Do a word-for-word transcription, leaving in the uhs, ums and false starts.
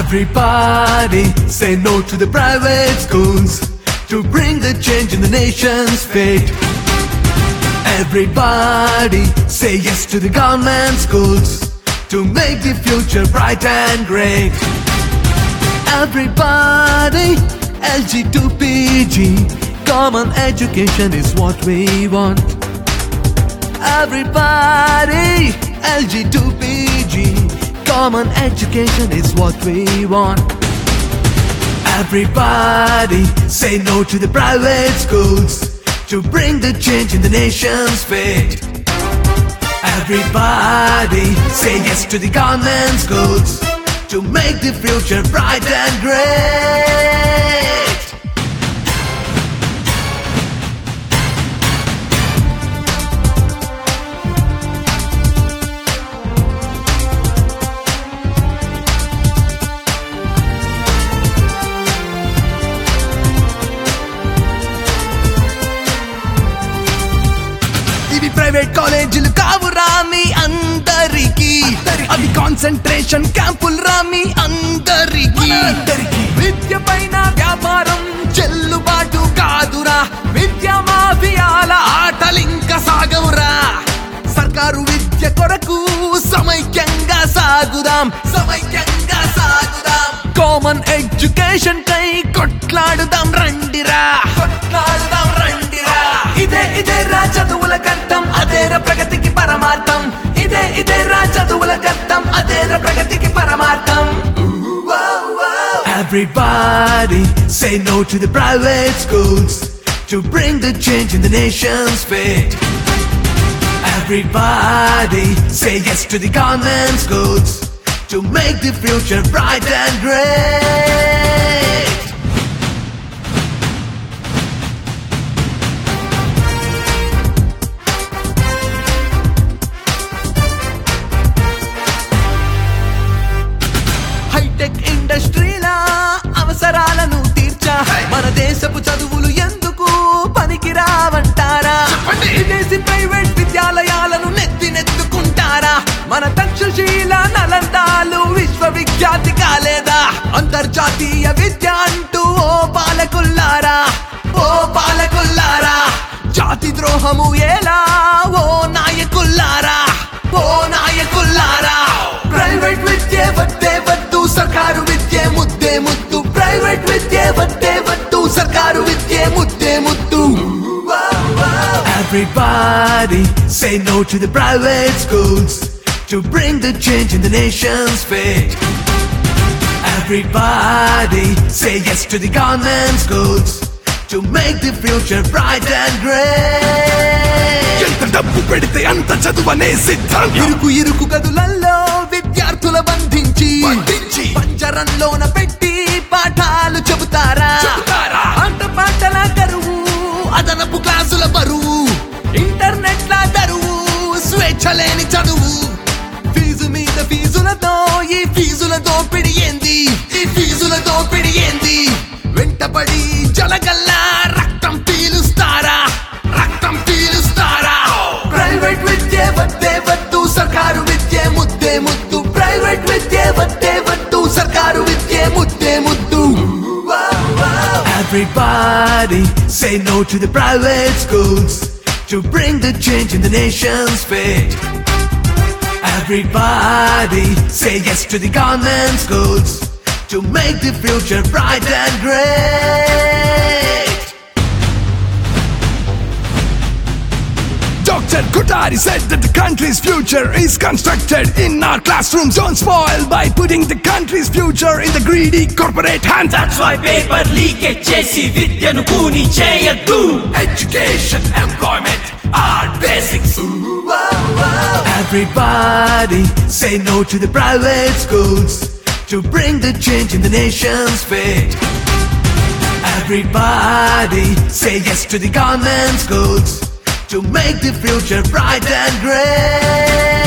Everybody say no to the private schools to bring the change in the nation's fate. Everybody say yes to the government schools to make the future bright and great. Everybody L G to P G, common education is what we want. Everybody L G to P G, common education is what we want. Everybody say no to the private schools to bring the change in the nation's fate. Everybody say yes to the government schools to make the future bright and great. ఇవి private కాలేజీలు కావురా మీ అందరికీ, అవి concentration క్యాంపులు రా మీ అందరికీ. విద్య పైన వ్యాపారం చెల్లుబాటు కాదురా, విద్యా మాఫియాల ఆటలింక సాగవురా. సర్కారు విద్య కొరకు సమైక్యంగా సాగుదాం, సమైక్యంగా సాగుదాం. కామన్ ఎడ్యుకేషన్ కై కొట్లాడుదాం రండిరా, కొట్లాడుదాం రండిరా. ఇదే ఇదే రా చదువుల కట్టం, అదేర ప్రగతికి పరమార్థం. ఇదే ఇదే రా చదువుల కట్టం, అదేర ప్రగతికి పరమార్థం. Everybody say no to the private schools to bring the change in the nation's fate. Everybody say yes to the government schools to make the future bright and great. Hi-tech ఇండస్ట్రీలా అవసరాలను తీర్చా, మన దేశపు చదువులు ఎందుకు పనికిరావంటారా? విదేశీ ప్రైవేట్ విద్యాలయాలను నెత్తినెత్తుకుంటారా? మన తక్షశీల నలందాలు విశ్వవిఖ్యాతి కాలేదా? అంతర్జాతీయ విద్య అంటూ ఓ పాలకుల్లారా, ఓ పాలకుల్లారా. జాతి ద్రోహము ఎలా ఓ నాయకుల్లారా, ఓ నాయకుల్లారా. ప్రైవేట్ విద్య వద్దే వద్దు, సర్కారు విద్య ముద్దే ముద్దు. ప్రైవేట్ విద్య వద్దే వద్దు, సర్కారు విద్య ముద్దే ముద్దు. Everybody say no to the private schools to bring the change in the nation's fate. Everybody say yes to the government schools to make the future bright and great. ఎంత డబ్బు పెడితే అంత చదువనే సిద్ధం. ఇరుకు ఇరుకు గదులలో విద్యార్థుల బంధించి పంజరంలోన పెట్టి పాఠాలు చెబుతారా? ఆట పాటల కరువు, అదనపు క్లాసుల బరువు, ఇంటర్నెట్ లా దరువు, స్వేచ్ఛ లేని చదువు. ఫీజు మీద ఫీజులతో ఈ ఫీజులతో పిడియింది, ఈ ఫీజులతో పిడియింది. వెంటబడి జలగల్లా రక్తం పీలుస్తారా, రక్తం పీలుస్తారా. ప్రైవేట్ విద్య వద్దే వద్దు, సర్కారు విద్య ముద్దే ముద్దు. ప్రైవేట్ విద్య వద్దే వద్దు, సర్కారు విద్య ముద్దే ముద్దు. Everybody say no to the private schools to bring the change in the nation's fate. Everybody say yes to the government schools to make the future bright and great. Doctor Kothari said that the country's future is constructed in our classrooms. Don't spoil by putting the country's future in the greedy corporate hands. That's why paper leakage chesi vidyanu kuni cheyaddu. Education, employment are basics. Everybody say no to the private schools to bring the change in the nation's fate. Everybody say yes to the government schools to make the future bright and great.